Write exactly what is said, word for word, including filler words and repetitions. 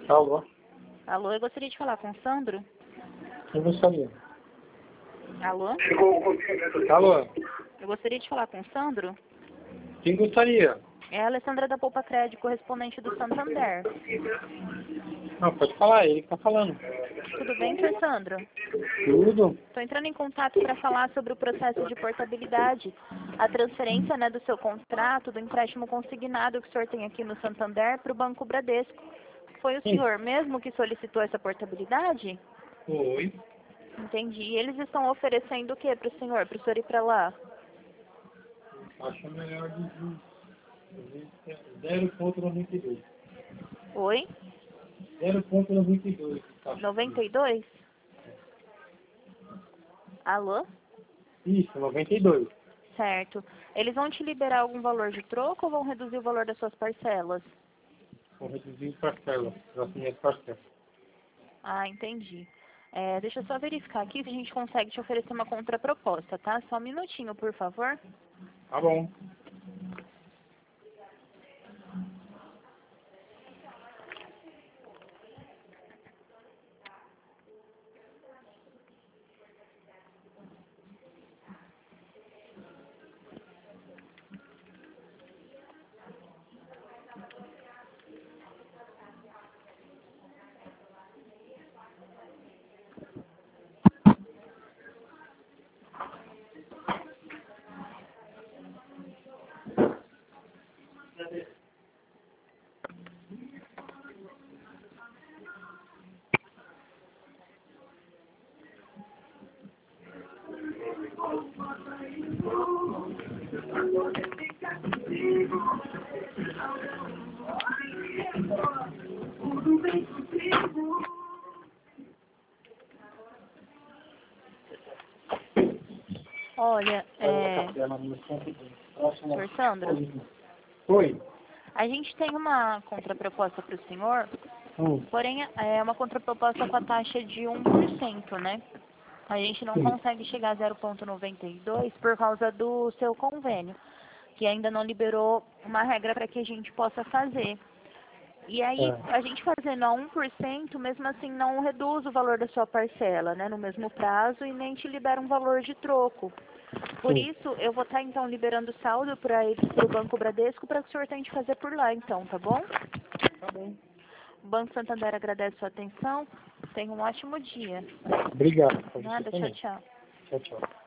Alô? Alô, eu gostaria de falar com o Sandro. Quem gostaria? Alô? Alô? Eu gostaria de falar com o Sandro. Quem gostaria? É a Alessandra da Poupa Crédito, correspondente do Santander. Não, pode falar, ele que tá falando. Tudo bem, senhor Sandro? Tudo? Estou entrando em contato para falar sobre o processo de portabilidade, a transferência, né, do seu contrato, do empréstimo consignado que o senhor tem aqui no Santander para o Banco Bradesco. Foi o Sim. senhor mesmo que solicitou essa portabilidade? Oi. Entendi. E eles estão oferecendo o que para o senhor, para o senhor ir para lá? Acho melhor de zero vírgula noventa e dois. Oi? zero vírgula noventa e dois. noventa e dois? Alô? Isso, noventa e dois. Certo. Eles vão te liberar algum valor de troco ou vão reduzir o valor das suas parcelas? Vou reduzir parcela, as minhas parcelas. Ah, entendi. É, deixa eu só verificar aqui se a gente consegue te oferecer uma contraproposta, tá? Só um minutinho, por favor. Tá bom. Olha, é... senhor Sandro, Oi. a gente tem uma contraproposta para o senhor, Hum. porém é uma contraproposta com a taxa de um por cento, né? A gente não Sim. consegue chegar a zero vírgula noventa e dois por causa do seu convênio, que ainda não liberou uma regra para que a gente possa fazer. E aí, É. a gente fazendo a um por cento, mesmo assim, não reduz o valor da sua parcela, né, no mesmo prazo e nem te libera um valor de troco. Por Sim. isso, eu vou estar, então, liberando saldo para eles, para o Banco Bradesco, para que o senhor tente fazer por lá, então, tá bom? Tá bom. O Banco Santander agradece a sua atenção. Tenha um ótimo dia. Obrigado. Pra você Nada, tchau, também. tchau. Tchau, tchau.